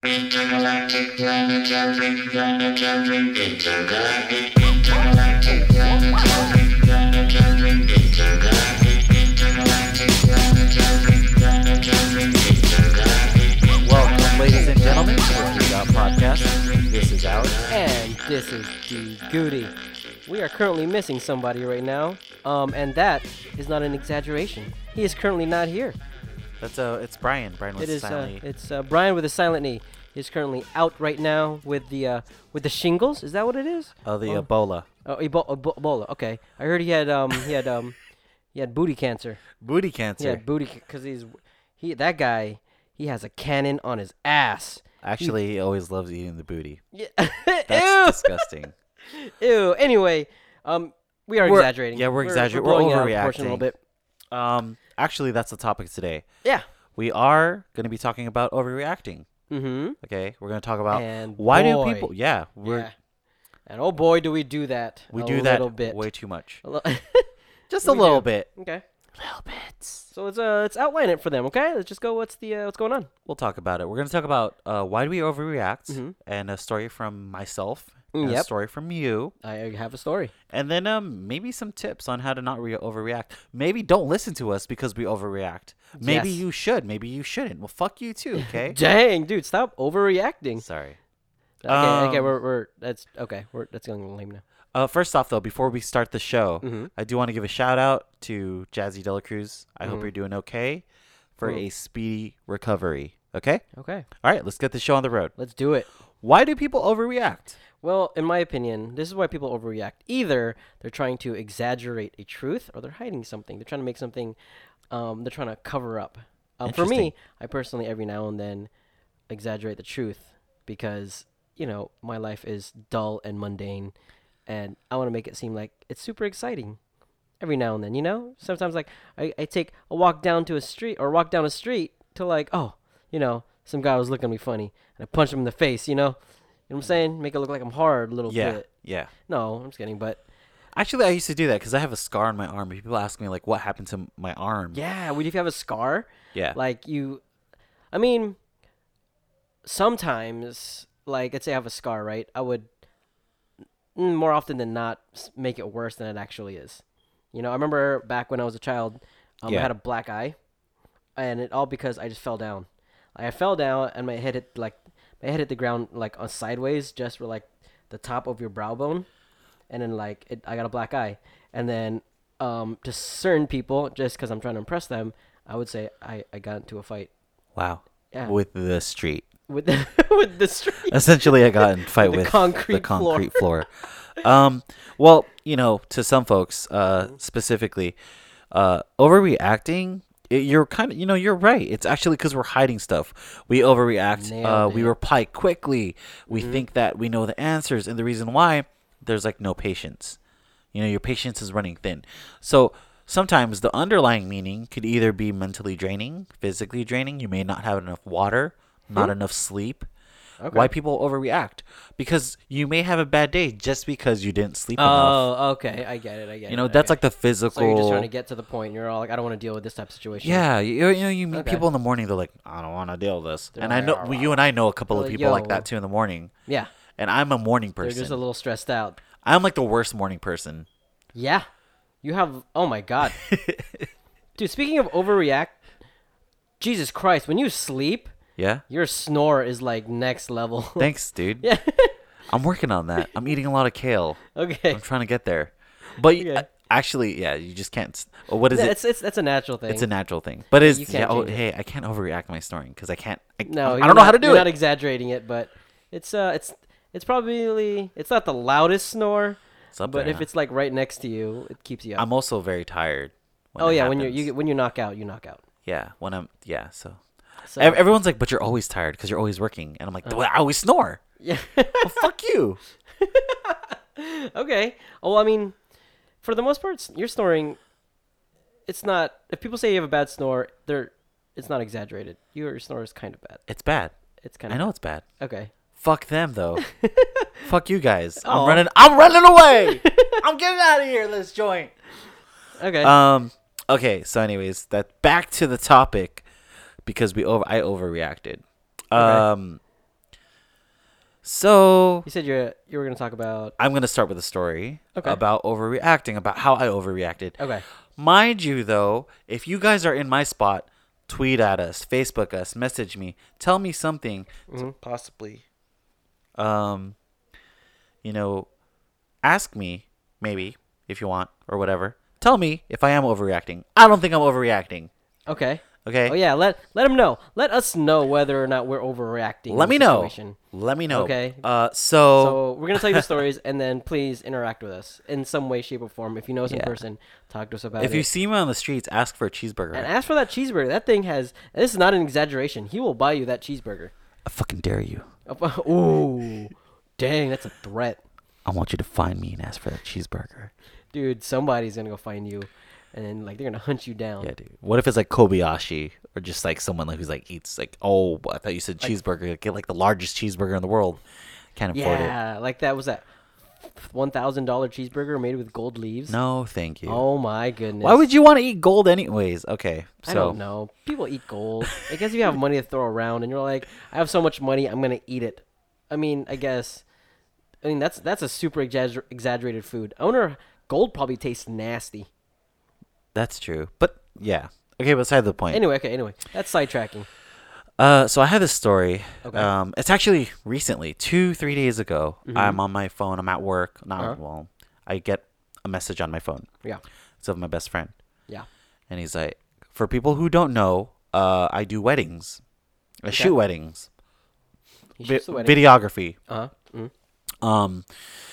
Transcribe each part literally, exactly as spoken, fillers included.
Intergalactic planetary, planetary, intergalactic, intergalactic planetary, planetary, intergalactic, intergalactic planetary, planetary, intergalactic. Welcome, ladies and gentlemen, to the Geek Out Podcast. This is Alex. And this is D Goody. We are currently missing somebody right now, um, and that is not an exaggeration. He is currently not here. That's uh, it's Brian. Brian was It is uh, silently. it's uh, Brian with a silent knee. He's currently out right now with the uh, with the shingles. Is that what it is? Oh, the oh. Ebola. Oh, Ebo- Ebo- Ebola. Okay, I heard he had um he had um he had booty cancer. Booty He cancer. had booty because he's he that guy he has a cannon on his ass. Actually, he always loves eating the booty. Yeah. That's disgusting. Ew. Ew. Anyway, um, we are We're- exaggerating. yeah, we're exaggerating. We're, We're blowing it out of proportion a little overreacting. bit. Um, actually, that's the topic today. Yeah. We are going to be talking about overreacting. Mm-hmm. Okay, we're going to talk about And why boy, do people? Yeah, we're yeah. And oh boy, do we do that. we a do that little bit. way too much. A li- Just a We little do. bit. okay. Little bits. So let's uh let's outline it for them. Okay. Let's just go. What's the uh, what's going on? We'll talk about it. We're going to talk about uh, why do we overreact, Mhm. and a story from myself, Mm, and a yep. story from you. I have a story. And then um maybe some tips on how to not re- overreact. Maybe don't listen to us because we overreact. Maybe Yes. you should. Maybe you shouldn't. Well, fuck you too. Okay. Dang, dude, stop overreacting. Sorry. Okay, okay, Um, we're we're that's okay. We're that's going lame now. Uh, first off, though, before we start the show, Mhm. I do want to give a shout out to Jazzy Dela Cruz. I hope Mhm. you're doing okay for Mhm. a speedy recovery. Okay. Okay, All right. Let's get the show on the road. let's do it. Why do people overreact? Well, in my opinion, this is why people overreact. Either they're trying to exaggerate a truth, or they're hiding something. They're trying to make something. Um, they're trying to cover up. Um, for Interesting. me, I personally every now and then exaggerate the truth because you know my life is dull and mundane, and I want to make it seem like it's super exciting. Every now and then, you know. Sometimes, like I, I take a walk down to a street or walk down a street to like, oh, you know, some guy was looking at me funny, and I punch him in the face. You know, you know what I'm saying? Make it look like I'm hard a little Yeah. bit. Yeah. No, I'm just kidding. But Actually, I used to do that because I have a scar on my arm. People ask me like, "What happened to my arm?" yeah, what if you have a scar? Yeah. Like you, I mean, sometimes, like let's say I have a scar, right? I would mm, more often than not s- make it worse than it actually is. You know, I remember back when I was a child, um, Yeah. I had a black eye, and it all because I just fell down. Like, I fell down and my head hit like my head hit the ground like on sideways, just for like the top of your brow bone, and then like it, I got a black eye, and then um, to certain people, just because I'm trying to impress them, I would say I, I got into a fight. Wow. Yeah. With the street. With the with the street. Essentially, I got in a fight With with, the concrete the concrete floor. um, well, you know, to some folks, uh, specifically, uh, overreacting. It, you're kind of, you know, you're right. It's actually because we're hiding stuff. We overreact. Uh, Nailed we it. reply quickly. We think that we know the answers, and the reason why there's like no patience. You know, your patience is running thin. So sometimes the underlying meaning could either be mentally draining, physically draining. You may not have enough water, not enough sleep. Okay. Why people overreact? Because you may have a bad day just because you didn't sleep enough. Oh, okay. I get it. I get it. You know, that's okay. like the physical. So you're just trying to get to the point. And you're all like, I don't want to deal with this type of situation. Yeah, you, you know, you meet Okay. people in the morning. They're like, I don't want to deal with this. They're and I like, know "Oh, you and I know a couple They're of like, people like "Yo." that too in the morning. Yeah. And I'm a morning They're person. just a little stressed out. I'm like the worst morning person. Yeah. You have. Oh my god. Dude, speaking of overreact, Jesus Christ, when you sleep, Yeah. your snore is like next level. Thanks, dude. Yeah. I'm working on that. I'm eating a lot of kale. Okay. I'm trying to get there. But Okay. uh, actually, yeah, you just can't. s- oh, What is Yeah, it? it's, it's that's a natural thing. It's a natural thing. But is you yeah, can't oh, change it. hey, I can't overreact my snoring because I can't. I, no, I you're don't know not- how to do you're it. not exaggerating it, but it's uh, it's it's probably it's not the loudest snore, It's up but there, if huh? it's like right next to you, it keeps you up. I'm also very tired. When oh it yeah, when you happens. you when you knock out, you knock out. Yeah, when I'm yeah. So, So Ev- everyone's like, but you're always tired because you're always working, and I'm like, "Well, I always snore. yeah. Well, fuck you. Okay. Well, I mean, for the most part, s- your snoring, it's not. If people say you have a bad snore, they're, it's not exaggerated. Your snore is kind of bad. It's bad. It's kind I of. know it's bad. Okay. Fuck them though. Fuck you guys. Aw. I'm running. I'm running away. I'm getting out of here. This joint. Okay. Um. Okay. So, anyways, that back to the topic because we over. I overreacted. Um. So You said you're you were gonna talk about. I'm gonna start with a story Okay. about overreacting, about how I overreacted. Okay. Mind you, though, if you guys are in my spot, tweet at us, Facebook us, message me, tell me something to possibly, um, you know, ask me maybe if you want or whatever. Tell me if I am overreacting. I don't think I'm overreacting. Okay. Okay. Oh yeah. Let let them know. Let us know whether or not we're overreacting. in Let the me know. situation. Let me know. Okay. Uh, so, So we're gonna tell you the stories, and then please interact with us in some way, shape, or form. If you know us in Yeah. person, talk to us about if it. you see me on the streets, ask for a cheeseburger. and ask for that cheeseburger. That thing has. This is not an exaggeration. He will buy you that cheeseburger. I fucking dare you. Ooh, dang, that's a threat, I want you to find me and ask for that cheeseburger. dude. Somebody's gonna go find you, and then like they're gonna hunt you down. Yeah, dude. What if it's like Kobayashi or just like someone like who's like eats like oh I thought you said cheeseburger. Get like the largest cheeseburger in the world. Can't afford it. Yeah, like that was that one thousand dollar cheeseburger made with gold leaves. No, thank you. Oh my goodness. Why would you want to eat gold anyways? Okay, so I don't know. People eat gold. I guess if you have money to throw around and you're like, I have so much money, I'm gonna eat it. I mean, I guess. I mean, that's that's a super exagger- exaggerated food. I wonder, gold probably tastes nasty. that's true. But yeah. Okay, beside the point. Anyway, okay. Anyway, that's sidetracking. Uh, so I have this story. Okay. Um, it's actually recently, two, three days ago. I'm on my phone. I'm at work. Not Uh-huh. well. I get a message on my phone. Yeah. It's of my best friend, Yeah. and he's like, "For people who don't know, uh, I do weddings. I Okay. shoot weddings, He Vi- shoots the wedding. videography. Uh huh. Mm. Um,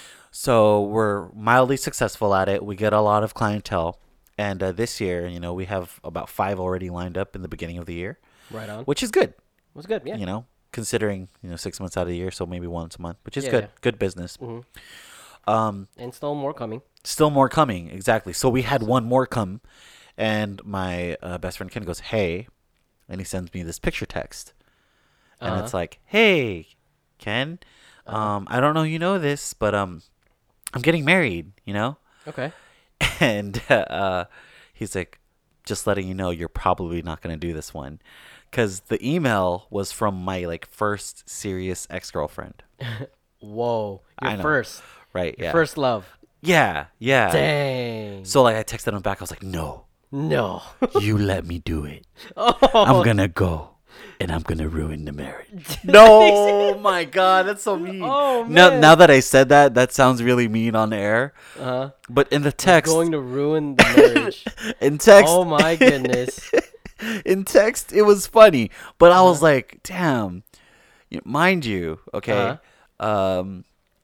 so we're mildly successful at it. We get a lot of clientele, and uh, this year, you know, we have about five already lined up in the beginning of the year, Right on. which is good. Was good. Yeah. You know, considering you know six months out of the year, so maybe once a month, which is Yeah, good. yeah. Good business. Mhm. Um, And still more coming. still more coming. Exactly. So we had one more come, and my uh, best friend Ken goes, "Hey," and he sends me this picture text, and Uh-huh. it's like, "Hey, Ken, um, I don't know you know this, but um, I'm getting married. You know." Okay. And uh, he's like, just letting you know, you're probably not going to do this one. Because the email was from my like first serious ex-girlfriend. Whoa. Your I know. first. Right. Your Yeah. first love. Yeah. Yeah. Dang. So like I texted him back. I was like, no, No. you let me do it. oh. I'm going to go. And I'm going to ruin the marriage. No. Oh my God. That's so mean. Oh, Now, man. now that I said that, that sounds really mean on air. Uh-huh. But in the text, Going to ruin the marriage. in text, Oh my goodness. in text it was funny, but I was Uh-huh. like, damn, you mind you, okay, um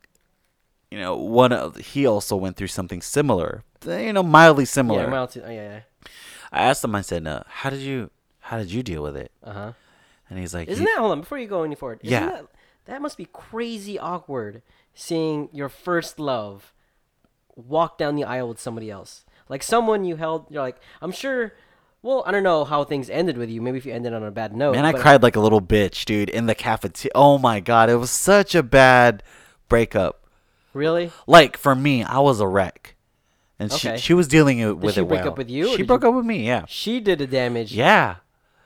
you know, one of he also went through something similar, you know, mildly similar. Yeah, mild to- oh, yeah, I asked him, I said, uh, how did you how did you deal with it? yeah. Uh-huh. And he's like, Isn't "You- that, hold on, before you go any forward, isn't Yeah. that, that must be crazy awkward seeing your first love walk down the aisle with somebody else. Like someone you held, you're like, I'm sure, well, I don't know how things ended with you. Maybe if you ended on a bad note. man, I but- cried like a little bitch, dude, in the cafeteria. Oh my God, it was such a bad breakup. Really? Like for me, I was a wreck, and Okay. she she was dealing it with she it break well. up with you, or She did broke you- up with me. Yeah. She did the damage. Yeah.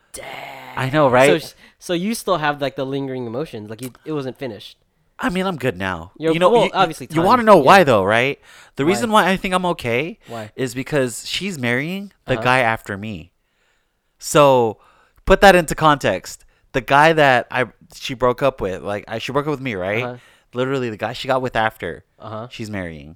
I know, right? So, so you still have like the lingering emotions. Like you, it wasn't finished. I mean, I'm good now. You're- you know, well, you, obviously you want to time, know yeah. why though, right? The Why? reason why I think I'm okay Why? is because she's marrying the Uh-huh. guy after me. So, put that into context. The guy that I she broke up with, like I she broke up with me, right? Uh-huh. Literally, the guy she got with after, Uh-huh. she's marrying.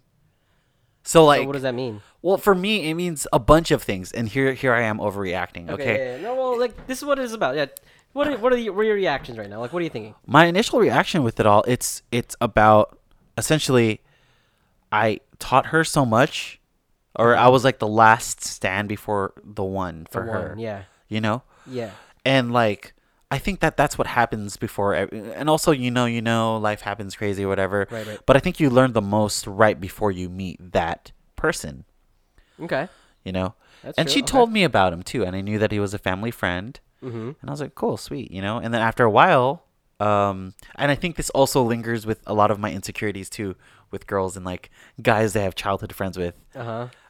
So like, So what does that mean? well, for me, it means a bunch of things, and here here I am overreacting. Okay. yeah, yeah. No, well, like this is what it is about. Yeah. What are, what are, the, what are your reactions right now? Like, what are you thinking? My initial reaction with it all, it's it's about essentially I taught her so much, or I was like the last stand before the one for The her. one, yeah. You know? Yeah. And like I think that that's what happens before ev- and also you know, you know, life happens crazy or whatever. Right, right. But I think you learn the most right before you meet that person, Okay. you know? That's and true, she okay. told me about him too, and I knew that he was a family friend. Mm-hmm. And I was like, cool, sweet, you know? And then after a while, um, and I think this also lingers with a lot of my insecurities too, with girls and like guys they have childhood friends with. Uh-huh.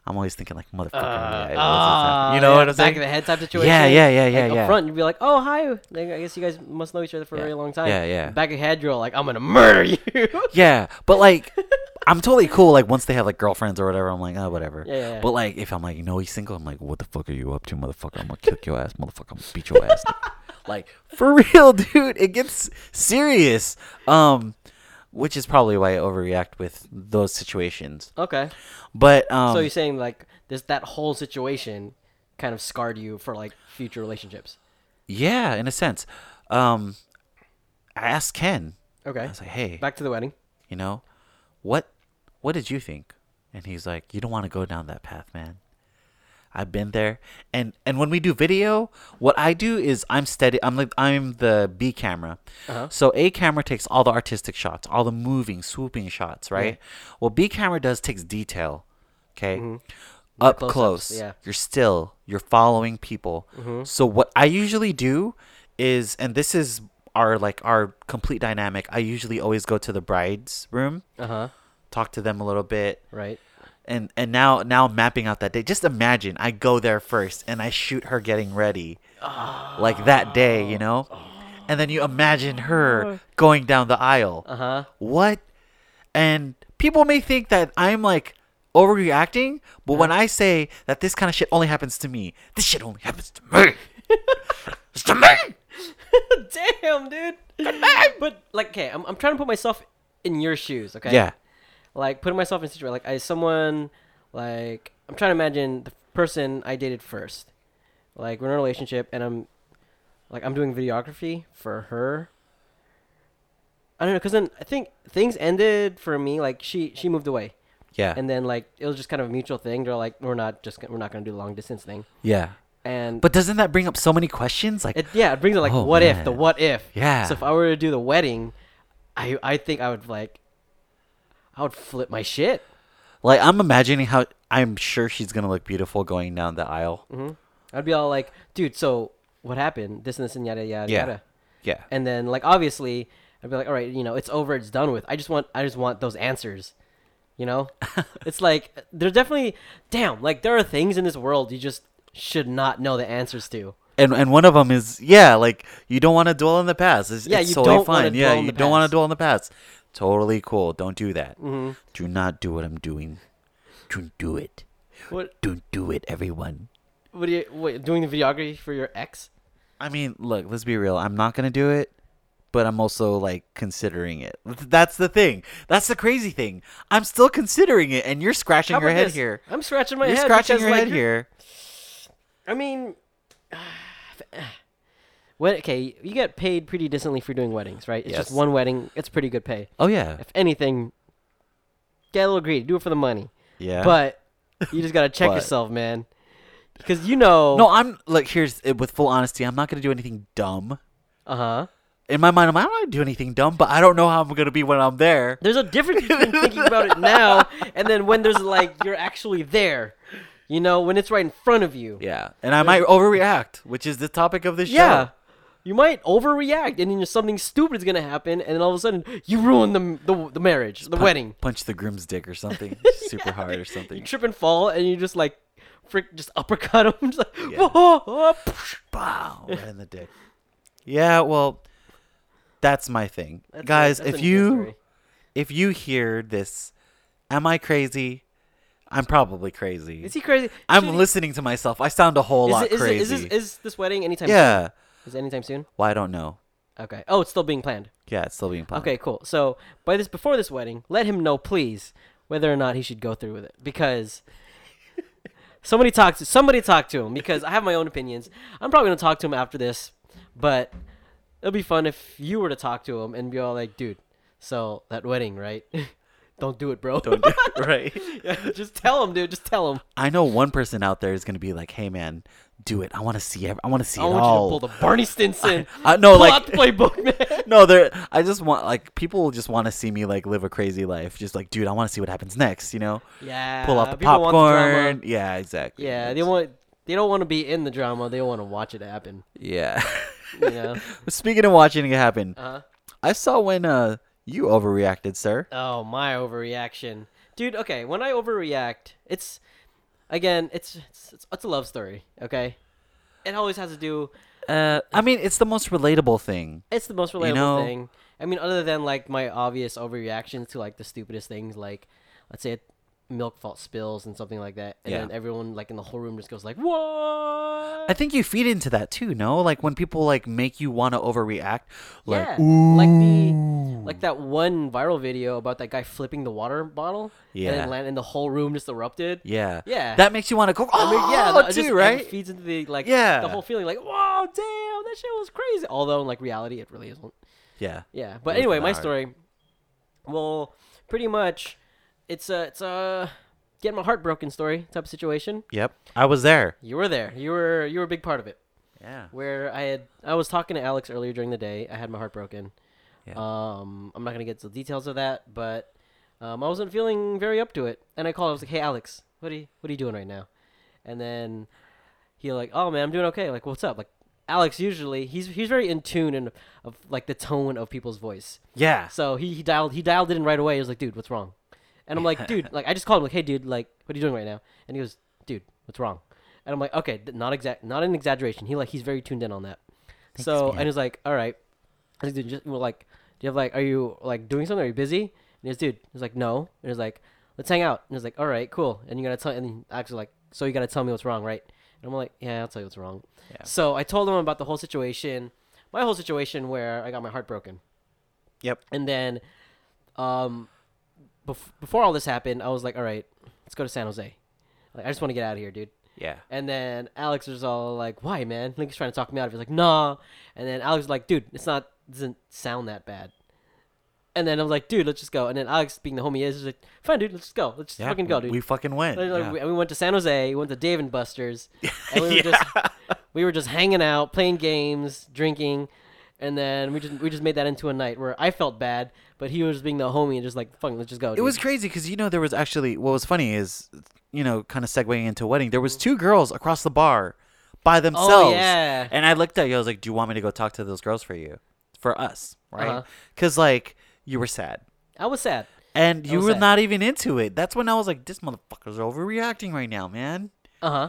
I'm always thinking like, motherfucker. Uh, yeah, what's this ah, happening? You know yeah, what I'm back saying? of the head type situation. Yeah, yeah, yeah, yeah, like, yeah. Up front, you'd be like, "Oh, hi." Like, I guess you guys must know each other for Yeah. a very long time. Yeah, yeah. Back of head, you're all like, "I'm gonna murder you." Yeah, but like, I'm totally cool. Like once they have like girlfriends or whatever, I'm like, oh, whatever. Yeah, yeah, yeah. But like, if I'm like, you know, he's single, I'm like, what the fuck are you up to, motherfucker? I'm gonna kick your ass, motherfucker. I'm gonna beat your ass. Like for real, dude. It gets serious. Um, which is probably why I overreact with those situations. Okay. But um, So you're saying like this that whole situation kind of scarred you for like future relationships? yeah, in a sense. Um, I asked Ken. Okay. I was like, hey, Back to the wedding. you know, what what did you think? And he's like, you don't want to go down that path, man. I've been there. And and when we do video, what I do is I'm steady. I'm like I'm the B camera. Uh-huh. So A camera takes all the artistic shots, all the moving, swooping shots, right? What B camera does takes detail. Okay. Mhm. Up close-ups, close. yeah. You're still you're following people. Mhm. So what I usually do is, and this is our like our complete dynamic. I usually always go to the bride's room, Uh huh. talk to them a little bit, Right. and and now now mapping out that day. Just imagine I go there first and I shoot her getting ready, like that day, you know, and then you imagine her going down the aisle. Uh huh. What? And people may think that I'm like overreacting, but when I say that this kind of shit only happens to me, this shit only happens to me. It's to me. Damn, dude. But like, okay, I'm I'm trying to put myself in your shoes. Okay. Yeah. Like putting myself in a situation like I someone like I'm trying to imagine the person I dated first. Like we're in a relationship and I'm like I'm doing videography for her. I don't know, cause then I think things ended for me. Like she she moved away, Yeah. and then like it was just kind of a mutual thing. They're like, we're not just gonna, we're not gonna do the long distance thing. Yeah. And But doesn't that bring up so many questions? Like, it, yeah, it brings it like Oh, what if the man. what if. yeah. So if I were to do the wedding, I I think I would like I would flip my shit. Like, I'm imagining how I'm sure she's gonna look beautiful going down the aisle. hmm I'd be all like, dude, so what happened? This and this and yada yada Yeah. yada. Yeah. And then like obviously I'd be like, all right, you know, it's over, it's done with. I just want I just want those answers. You know? It's like there's definitely damn, like there are things in this world you just should not know the answers to. And and one of them is yeah, like you don't want to dwell in the past. It's, Yeah, it's you totally don't wanna fine. Yeah, dwell in you the don't want to past. dwell in the past. Totally cool. Don't do that. hmm Do not do what I'm doing. Don't do it. What Don't do it, everyone. what are you what, doing the videography for your ex? I mean, look, let's be real. I'm not gonna do it, but I'm also like considering it. That's the thing. That's the crazy thing. I'm still considering it, and you're scratching How your about head this? here. I'm scratching my You're head. scratching because, your like, head you're- here. I mean, what? Okay, you get paid pretty decently for doing weddings, right? It's Yes. just one wedding. It's pretty good pay. Oh yeah, If anything, get a little greedy. Do it for the money. yeah. But you just gotta check But- yourself, man, because you know. no, I'm like here's uh, with full honesty. I'm not gonna do anything dumb. Uh huh. In my mind, I'm not gonna do anything dumb, but I don't know how I'm gonna be when I'm there. There's a difference between thinking about it now and then when there's like you're actually there. You know, when it's right in front of you. Yeah, and I might overreact, which is the topic of this Yeah. show. You might overreact, and then just something stupid is gonna happen, and then all of a sudden you ruin the the, the marriage, the Pun- wedding. Punch the groom's dick or something super hard or You something. trip and fall, and you just like, frick, just uppercut him. Just like, Yeah. "Whoa, oh, psh." Bow, right in the dick. Yeah, well, that's my thing, That's a- guys. that's if an you inventory. if you hear this, am I crazy? I'm probably crazy. Is he crazy? I'm Should he- listening to myself. I sound a whole Is, lot it, is, it, crazy. is, this, is this wedding anytime soon? yeah. Is it anytime soon? Well, I don't know. Okay. Oh, it's still being planned. Yeah, it's still being planned. Okay, cool. So by this before this wedding, let him know, please, whether or not he should go through with it, because somebody talk to somebody talk to him, because I have my own opinions. I'm probably gonna talk to him after this, but it'll be fun if you were to talk to him and be all like, dude, so that wedding, right? Don't do it, bro. Don't do it, right? Yeah, just tell him, dude. Just tell him. I know one person out there is gonna be like, "Hey, man, do it. I want to see. Ev- I want to see I it want all." you to pull the Barney Stinson. I, no, pull like out the playbook, man. no, they're. I just want like people just want to see me like live a crazy life. Just like, dude, I want to see what happens next. You know, Yeah. pull out the people want the drama. popcorn. Yeah, exactly. Yeah, they That's- want. They don't want to be in the drama. They want to watch it happen. Yeah. You know. Speaking of watching it happen, Uh huh. I saw when uh you overreacted, sir. Oh, my overreaction. Dude, okay, when I overreact, it's again, it's, it's it's it's a love story. Okay, it always has to do. Uh, I mean, it's the most relatable thing. It's the most relatable know- thing. I mean, other than like my obvious overreactions to like the stupidest things, like let's say milk fault spills and something like that, and Yeah. then everyone like in the whole room just goes like, "What?" I think you feed into that too, no? Like when people like make you want to overreact, like yeah, ooh, like the like that one viral video about that guy flipping the water bottle, Yeah. and then land, and the whole room just erupted. yeah, Yeah. that makes you want to go, oh, I mean, yeah, yeah, that too, just, right? It feeds into the like Yeah. the whole feeling like, "Whoa, damn, that shit was crazy." Although in like reality, it really isn't. Yeah, Yeah, but It was anyway, kinda my hard. story. Well, pretty much, it's a it's a getting my heart broken story type of situation. yep, I was there. You were there. You were you were a big part of it. Yeah, Where I had I was talking to Alex earlier during the day. I had my heart broken. Yeah. Um, I'm not gonna get to the details of that, but um, I wasn't feeling very up to it. And I called. I was like, "Hey, Alex, what are you what are you doing right now?" And then he like, "Oh man, I'm doing okay." Like, what's up? Like, Alex usually he's he's very in tune and of like the tone of people's voice. yeah, So he, he dialed he dialed it in right away. He was like, "Dude, what's wrong?" And I'm like, "Dude, like I just called him like, hey, dude, like what are you doing right now?" And he goes, "Dude, what's wrong?" And I'm like, "Okay, th- not exact, not an exaggeration." He like he's very tuned in on that. Thanks, so man. and he's like, "All right," I was like, "Dude, just well, like, do you have like, are you like doing something? Are you busy?" And he goes, "Dude," he's like, "No." And he's like, "Let's hang out." And he's like, "All right, cool." And you gotta tell, and then actually like, "So you gotta tell me what's wrong, right?" And I'm like, "Yeah, I'll tell you what's wrong." Yeah. So I told him about the whole situation, my whole situation where I got my heart broken. Yep. And then, um, bef- before all this happened, I was like, all right, let's go to San Jose. Like, I just want to get out of here, dude. yeah, And then Alex was all like, why, man? Like, he's trying to talk me out of it. He's like, nah. And then Alex was like, dude, it's not, doesn't sound that bad. And then I was like, dude, let's just go. And then Alex, being the homie he is, was like, fine, dude, let's just go. Let's just yeah. fucking go, dude. We fucking went. Like, yeah. we, and we went to San Jose. We went to Dave and Buster's. And we were just we were just hanging out, playing games, drinking, and then we just we just made that into a night where I felt bad, but he was being the homie and just like, fucking, let's just go. It dude. was crazy because you know there was actually what was funny is you know kind of segueing into wedding. There was two girls across the bar by themselves. Oh yeah. And I looked at you. I was like, "Do you want me to go talk to those girls for you, for us, right?" Uh-huh. Because like you were sad I was sad. and I you was were sad. not even into it. That's when I was like, "This motherfucker's overreacting right now, man." Uh huh.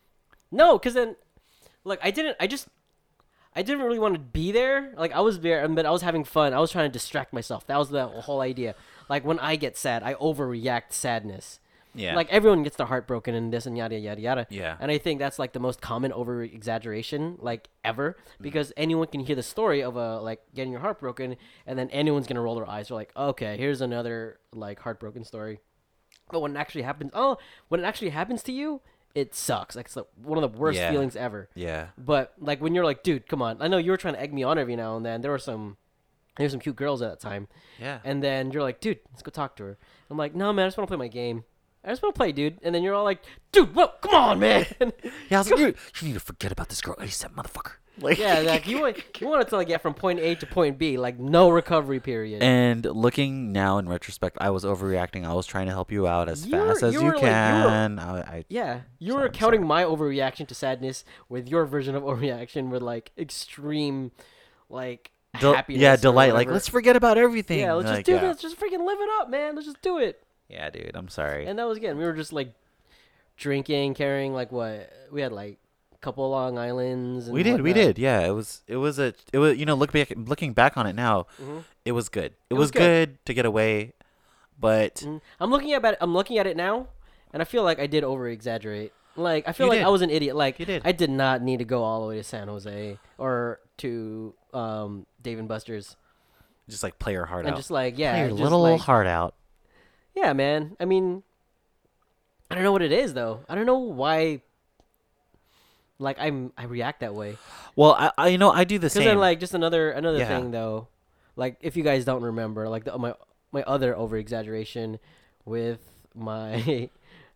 No, because then, look, I didn't. I just, I didn't really want to be there. Like I was there, but I was having fun. I was trying to distract myself. That was the whole idea. Like when I get sad, I overreact to sadness. Yeah. Like everyone gets their heart broken and this and yada yada yada. Yeah. And I think that's like the most common over exaggeration like ever Mm. because anyone can hear the story of a like getting your heart broken and then anyone's gonna roll their eyes. They're like, okay, here's another like heartbroken story. But when it actually happens, oh, when it actually happens to you, it sucks. Like it's like one of the worst Yeah. feelings ever. yeah. But like when you're like, dude, come on. I know you were trying to egg me on every now and then. There were some, there were some cute girls at that time. Yeah. And then you're like, dude, let's go talk to her. I'm like, no, man, I just want to play my game. I just want to play, dude. And then you're all like, dude, what? Come on, man. Yeah, I was like, you, you need to forget about this girl ASAP, motherfucker. Like, yeah, like you want, you wanted to like get from point A to point B, like no recovery period. And looking now in retrospect, I was overreacting. I was trying to help you out as You were- fast as you you, were like- you were- can. I, I, yeah, you So were I'm counting sorry. my overreaction to sadness with your version of overreaction with like extreme, like del- happiness. yeah, or delight. Like, whatever. let's forget about everything. yeah, let's Like, just do yeah. this. Just freaking live it up, man. Let's just do it. Yeah, dude, I'm sorry. And that was again, we were just like drinking, carrying like what we had like a couple Long Islands. And we did, we whatnot. did. Yeah, it was, it was a, it was, you know, look back, looking back on it now, Mhm. it was good. It, It was, was good. good. to get away, but Mm. I'm looking at it. I'm looking at it now, and I feel like I did over exaggerate. Like I feel You like did. I was an idiot. Like You did. I did not need to go all the way to San Jose or to um, Dave and Buster's just like play your heart and out. just like yeah, play your just, little like, heart out. yeah, man. I mean, I don't know what it is though. I don't know why. Like I'm, I react that way. Well, I, I, you know, I do the Because same. then, like, just another another Yeah. thing though, like if you guys don't remember, like the, my my other over exaggeration with my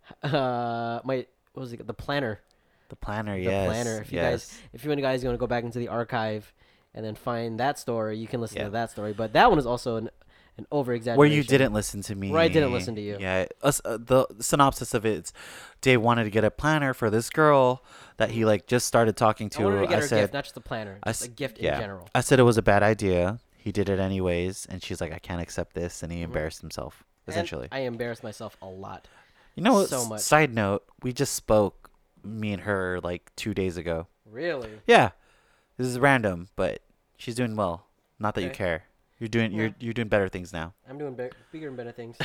uh my what was it the planner the planner, the yes, planner. If you yes. guys if you guys want to go back into the archive and then find that story, you can listen Yeah. to that story. But that one is also an an over exaggeration. Where you didn't listen to me. Where I didn't listen to you. Yeah. Us, uh, the synopsis of it, it's Dave wanted to get a planner for this girl that he like just started talking to. I wanted to get I her a said, gift, not just a planner, I just a s- gift yeah. in general. I said it was a bad idea. He did it anyways, and she's like, I can't accept this, and he embarrassed himself. And Essentially, I embarrassed myself a lot. You know, So s- much. side note, we just spoke, me and her, like two days ago. Really? Yeah, this is random, but she's doing well. Not that you Okay. care. You're doing you're Yeah. you're doing better things now. I'm doing big, bigger and better things.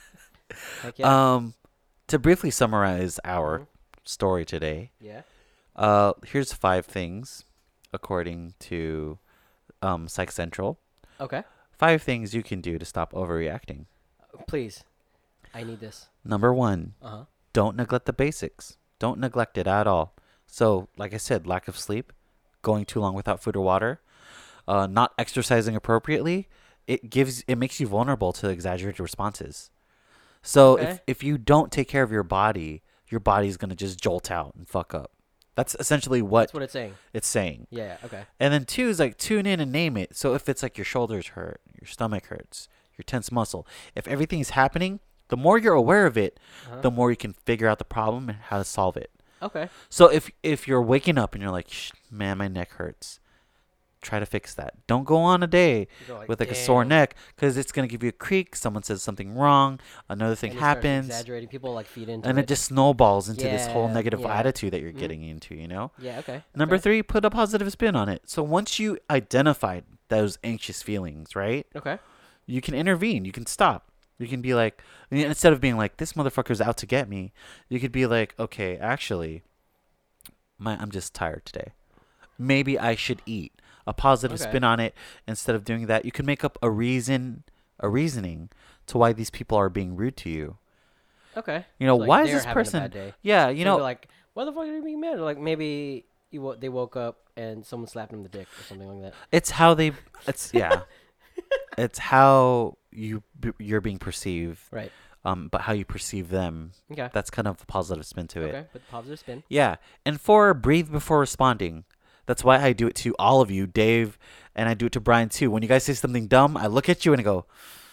Heck yeah. Um, to briefly summarize our Mhm. story today, Yeah. uh, here's five things, according to um Psych Central. Okay. Five things you can do to stop overreacting. Please. I need this. Number one, Uh huh. don't neglect the basics. Don't neglect it at all. So, like I said, lack of sleep, going too long without food or water, uh, not exercising appropriately, it gives it makes you vulnerable to exaggerated responses. So if Okay. if you don't take care of your body, your body's gonna just jolt out and fuck up. That's essentially what That's what it's saying. it's saying. Yeah. Okay. And then two is like tune in and name it. So if it's like your shoulders hurt, your stomach hurts, your tense muscle, if everything is happening, the more you're aware of it, Uh-huh. the more you can figure out the problem and how to solve it. Okay. So if if you're waking up and you're like, Shh, man, my neck hurts, try to fix that. Don't go on a day You go like, with like a sore "Damn." neck because it's gonna give you a creak. Someone says something wrong, another thing And you start happens, Exaggerating. People like feed into and it just snowballs into this whole Yeah, negative yeah. attitude that you're Mhm. getting into. You know. Yeah. Okay. Number okay. three, put a positive spin on it. So once you identified those anxious feelings, right, Okay. you can intervene. You can stop. You can be like, I mean, instead of being like, this motherfucker's out to get me, you could be like, okay, actually, my I'm just tired today. Maybe I should eat. A positive Okay. spin on it. Instead of doing that, you can make up a reason, a reasoning to why these people are being rude to you. Okay. You know, Like, why is they're this having a person? bad day. Yeah, You you know, like, why the fuck are you being mad? Or like maybe you wo- they woke up and someone slapped him in the dick or something like that. it's how they. It's yeah. It's how you b- you're being perceived. Right. Um, but how you perceive them. Okay. That's kind of a positive spin to it. Okay. With positive spin. Yeah. And four, breathe before responding. That's why I do it to all of you, Dave, and I do it to Brian too. When you guys say something dumb, I look at you and I go,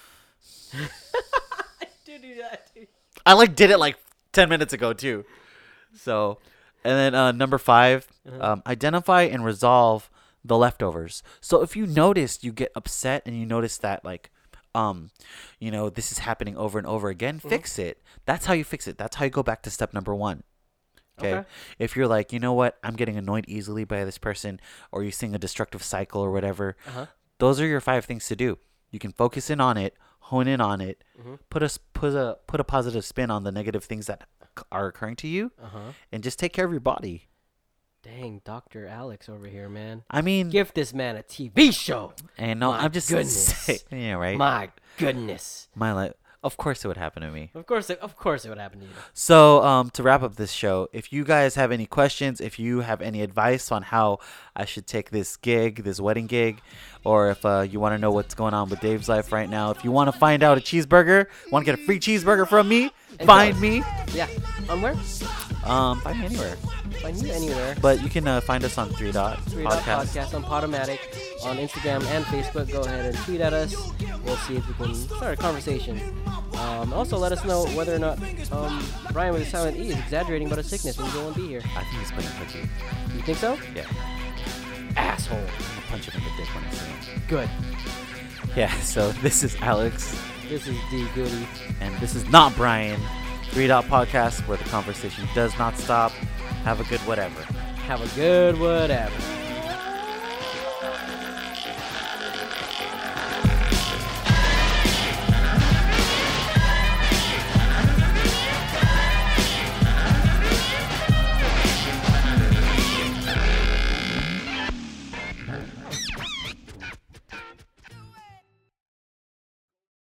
I do do that. Dude. I like did it like ten minutes ago too. So, and then uh, number five, Uh-huh. um, identify and resolve the leftovers. So if you notice you get upset and you notice that like, um, you know, this is happening over and over again, Mm-hmm. fix it. That's how you fix it. That's how you go back to step number one. Okay? Okay. If you're like, you know what, I'm getting annoyed easily by this person, or you're seeing a destructive cycle or whatever, Uh huh. those are your five things to do. You can focus in on it, hone in on it, Mhm. put a s- put a put a positive spin on the negative things that c- are occurring to you, Uh huh. and just take care of your body. Dang, Doctor Alex over here, man. I mean, Give this man a T V show. and no, my I'm just goodness. saying, yeah, right. My, My goodness. life, of course, it would happen to me. Of course, it, of course, it would happen to you. So, um, to wrap up this show, if you guys have any questions, if you have any advice on how I should take this gig, this wedding gig, or if uh, you want to know what's going on with Dave's life right now, if you want to find out a cheeseburger, want to get a free cheeseburger from me, And find go. me. Yeah. On where? Um, find me anywhere. Find you anywhere. But you can uh, find us on Three Dot Three Dot Podcast. Podcast on Podomatic on Instagram and Facebook. Go ahead and tweet at us. We'll see if we can start a conversation. Um, also, let us know whether or not um, Brian with a silent E is exaggerating about his sickness and he won't be here. I think he's playing cookie. You think so? Yeah. Asshole. I'll punch him in the dick when I see him. Good. Yeah, so this is Alex, This is D Goody. and this is not Brian. Three Dot Podcast, where the conversation does not stop. Have a good whatever. Have a good whatever.